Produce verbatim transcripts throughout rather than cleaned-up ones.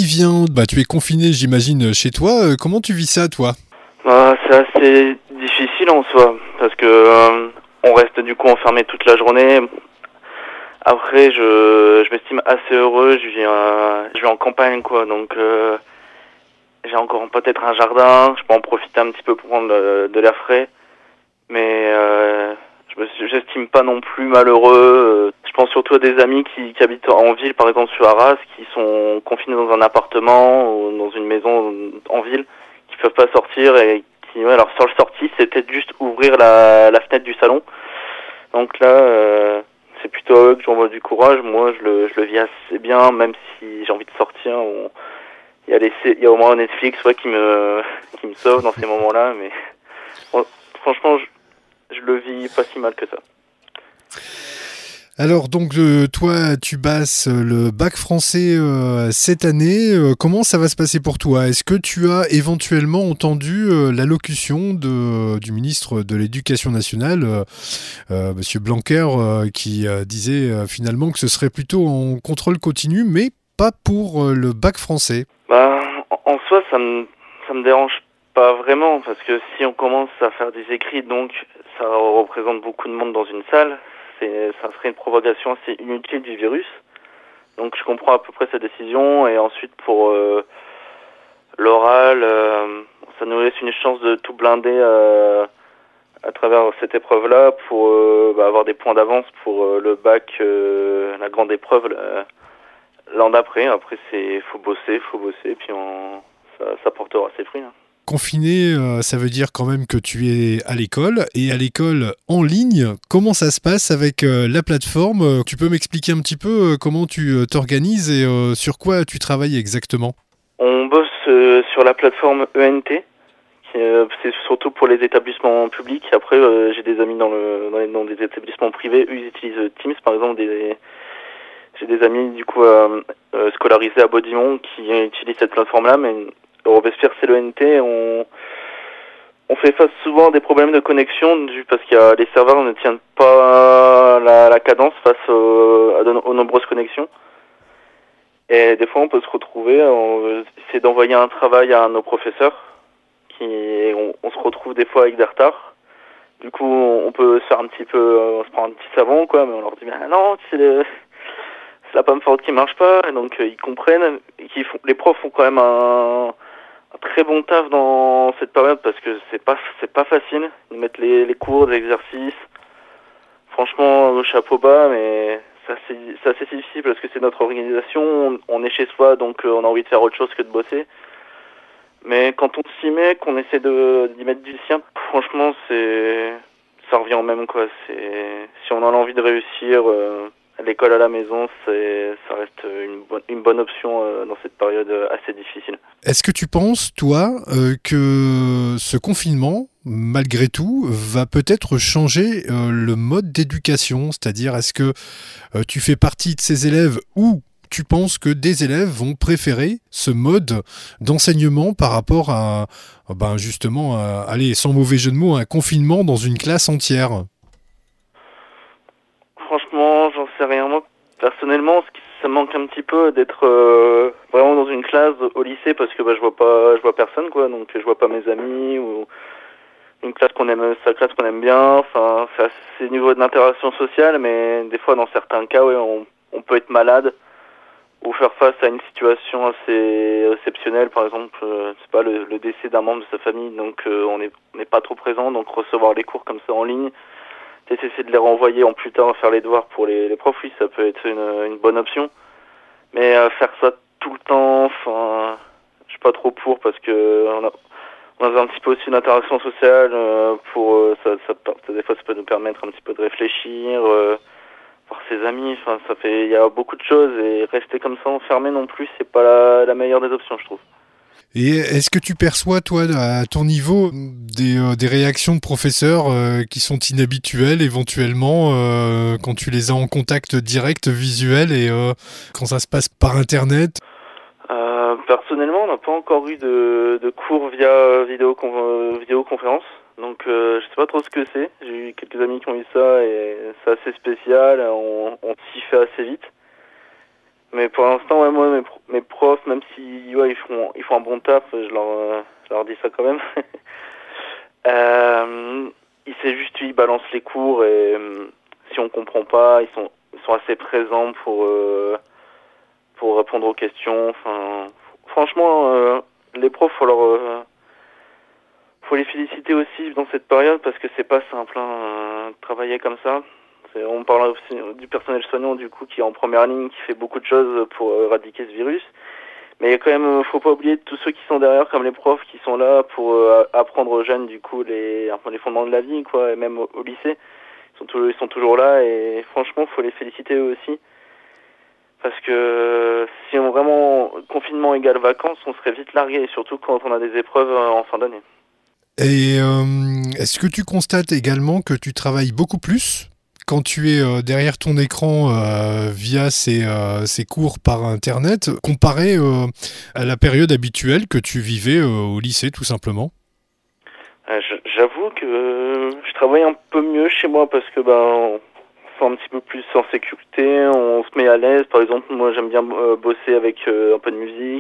vient, bah, tu es confiné, j'imagine, chez toi. Euh, comment tu vis ça, toi? Bah, c'est assez difficile en soi, parce que euh, on reste du coup enfermé toute la journée. Après, je, je m'estime assez heureux, je vis, euh, je vis en campagne, quoi, donc euh, j'ai encore peut-être un jardin, je peux en profiter un petit peu pour prendre de, de l'air frais, mais euh, je me suis- j'estime pas non plus malheureux. Je pense surtout à des amis qui, qui habitent en ville, par exemple sur Arras, qui sont confinés dans un appartement ou dans une maison en ville, qui peuvent pas sortir et qui, ouais, leur seule sortie, c'est peut-être juste ouvrir la, la fenêtre du salon. Donc là, euh, c'est plutôt à eux que j'envoie du courage. Moi, je le, je le vis assez bien, même si j'ai envie de sortir. On- Il y a les, il y a au moins Netflix, ouais, qui me, qui me sauve dans ces moments-là, mais bon, franchement, je, je le vis pas si mal que ça. Alors, donc, euh, toi, tu passes le bac français euh, cette année. Euh, comment ça va se passer pour toi? Est-ce que tu as éventuellement entendu euh, l'allocution de, du ministre de l'Éducation nationale, euh, euh, Monsieur Blanquer, euh, qui euh, disait euh, finalement que ce serait plutôt en contrôle continu, mais pas pour euh, le bac français? Bah, en, en soi, ça me, ça me dérange pas vraiment, parce que si on commence à faire des écrits, donc ça représente beaucoup de monde dans une salle, c'est, ça serait une propagation assez inutile du virus. Donc je comprends à peu près sa décision, et ensuite pour euh, l'oral, euh, ça nous laisse une chance de tout blinder euh, à travers cette épreuve-là pour euh, bah, avoir des points d'avance pour euh, le bac, euh, la grande épreuve là, l'an d'après. Après, c'est faut bosser, faut bosser, puis on, ça, ça portera ses fruits, hein. Confiné, euh, ça veut dire quand même que tu es à l'école, et à l'école en ligne, comment ça se passe avec euh, la plateforme? Euh, Tu peux m'expliquer un petit peu euh, comment tu euh, t'organises et euh, sur quoi tu travailles exactement? On bosse euh, sur la plateforme E N T. qui, euh, C'est surtout pour les établissements publics. Après, euh, j'ai des amis dans, le, dans, les, dans des établissements privés. Eux, ils utilisent euh, Teams, par exemple. Des, j'ai des amis du coup euh, euh, scolarisés à Baudimont qui euh, utilisent cette plateforme-là, mais au Robespierre, c'est l'E N T. On, on fait face souvent à des problèmes de connexion dû parce que euh, les serveurs ne tiennent pas la, la cadence face aux, à de, aux nombreuses connexions. Et des fois, on peut se retrouver, on essaie d'envoyer un travail à nos professeurs, qui, on, on se retrouve des fois avec des retards. Du coup, on peut se faire un petit peu, on se prend un petit savon, quoi, mais on leur dit, mais non, c'est le, c'est la pomme forte qui marche pas. Et donc, euh, ils comprennent, et qu'ils font, les profs font quand même un, un très bon taf dans cette période parce que c'est pas, c'est pas facile. Ils mettent les, les cours, les exercices. Franchement, chapeau bas, mais c'est assez, c'est assez difficile parce que c'est notre organisation. On, on est chez soi, donc euh, on a envie de faire autre chose que de bosser. Mais quand on s'y met, qu'on essaie de, d'y mettre du sien, franchement, c'est, ça revient au même, quoi. C'est, si on a envie de réussir, euh, à l'école à la maison, c'est, ça reste une bonne, une bonne option euh, dans cette période euh, assez difficile. Est-ce que tu penses, toi, euh, que ce confinement, malgré tout, va peut-être changer euh, le mode d'éducation? C'est-à-dire, est-ce que euh, tu fais partie de ces élèves ou tu penses que des élèves vont préférer ce mode d'enseignement par rapport à, euh, ben justement, à, allez, sans mauvais jeu de mots, un confinement dans une classe entière? Franchement, j'en sais rien. Moi, personnellement, ce qui- ça me manque un petit peu d'être euh, vraiment dans une classe au lycée parce que bah, je vois pas, je vois personne, quoi. Donc, je vois pas mes amis ou une classe qu'on aime, sa classe qu'on aime bien. Enfin, c'est assez niveau d'interaction sociale, mais des fois, dans certains cas, ouais, on, on peut être malade ou faire face à une situation assez exceptionnelle, par exemple, euh, c'est pas le, le décès d'un membre de sa famille, donc euh, on n'est on n'est pas trop présent, donc recevoir les cours comme ça en ligne, peut-être essayer de les renvoyer en plus tard faire les devoirs pour les, les profs, oui, ça peut être une, une bonne option. Mais euh, faire ça tout le temps, enfin, je suis pas trop pour parce que on a, on a un petit peu aussi une interaction sociale euh, pour euh, ça, ça, ça, des fois ça peut nous permettre un petit peu de réfléchir, euh, voir ses amis, enfin ça fait, il y a beaucoup de choses et rester comme ça enfermé non plus, c'est pas la, la meilleure des options, je trouve. Et est-ce que tu perçois, toi, à ton niveau, des, euh, des réactions de professeurs euh, qui sont inhabituelles, éventuellement, euh, quand tu les as en contact direct, visuel, et euh, quand ça se passe par Internet? Euh, personnellement, on n'a pas encore eu de, de cours via vidéo, vidéoconférence, donc euh, je sais pas trop ce que c'est. J'ai eu quelques amis qui ont eu ça et c'est assez spécial, on, on s'y fait assez vite. Mais pour l'instant, ouais, moi, mes, pro- mes profs, même s'ils bon taf, je leur, euh, je leur dis ça quand même. euh, ils c'est juste, ils balancent les cours et euh, si on comprend pas, ils sont, ils sont assez présents pour euh, pour répondre aux questions. Enfin, franchement, euh, les profs, faut leur euh, faut les féliciter aussi dans cette période parce que c'est pas simple hein, euh, de travailler comme ça. C'est, on parle aussi du personnel soignant du coup qui est en première ligne, qui fait beaucoup de choses pour éradiquer ce virus. Mais il y a quand même, faut pas oublier tous ceux qui sont derrière, comme les profs qui sont là pour euh, apprendre aux jeunes du coup les, les fondements de la vie, quoi, et même au, au lycée, ils sont, tout, ils sont toujours là et franchement, faut les féliciter eux aussi. Parce que si on vraiment confinement égale vacances, on serait vite largué, et surtout quand on a des épreuves en fin d'année. Et euh, est-ce que tu constates également que tu travailles beaucoup plus quand tu es euh, derrière ton écran euh, via ces, euh, ces cours par Internet, comparé euh, à la période habituelle que tu vivais euh, au lycée, tout simplement? euh, J'avoue que je travaille un peu mieux chez moi parce que ben, on se sent un petit peu plus en sécurité, on se met à l'aise. Par exemple, moi j'aime bien euh, bosser avec euh, un peu de musique.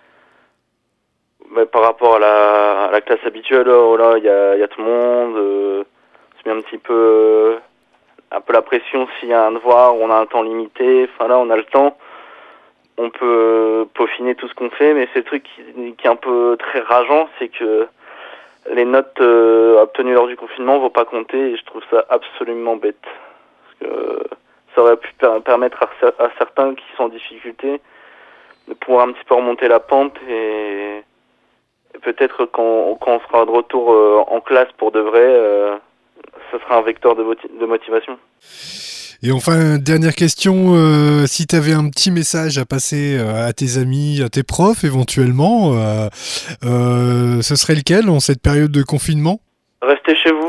Mais par rapport à la, à la classe habituelle, oh là, il y a, y a tout le monde. Euh, on se met un petit peu, euh, un peu la pression s'il y a un devoir, on a un temps limité. Enfin là, on a le temps. On peut euh, peaufiner tout ce qu'on fait, mais c'est le truc qui, qui est un peu très rageant, c'est que les notes euh, obtenues lors du confinement vont pas compter et je trouve ça absolument bête. Parce que euh, ça aurait pu per- permettre à, à certains qui sont en difficulté de pouvoir un petit peu remonter la pente et peut-être quand, quand on sera de retour euh, en classe pour de vrai, euh, ça sera un vecteur de, moti- de motivation. Et enfin, dernière question, euh, si tu avais un petit message à passer euh, à tes amis, à tes profs éventuellement, euh, euh, ce serait lequel en cette période de confinement? Restez chez vous.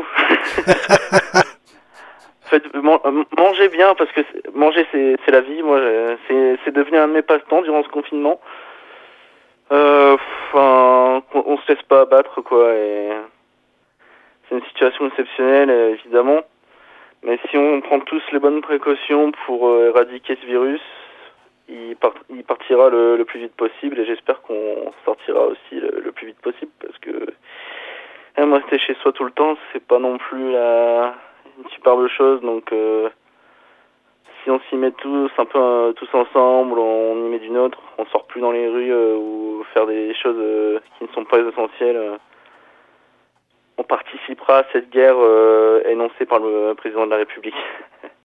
Faites, man- mangez bien parce que c'est, manger c'est, c'est la vie. Moi, c'est, c'est devenu un de mes passe-temps durant ce confinement. Euh, enfin, on, on se laisse pas abattre quoi. Et c'est une situation exceptionnelle évidemment. Mais si on prend tous les bonnes précautions pour euh, éradiquer ce virus, il, part, il partira le, le plus vite possible et j'espère qu'on sortira aussi le, le plus vite possible parce que même rester chez soi tout le temps, c'est pas non plus la, une superbe chose. Donc euh, si on s'y met tous un peu euh, tous ensemble, on y met du nôtre, on sort plus dans les rues euh, ou faire des choses euh, qui ne sont pas essentielles. Euh, on participera à cette guerre euh, énoncée par le président de la République.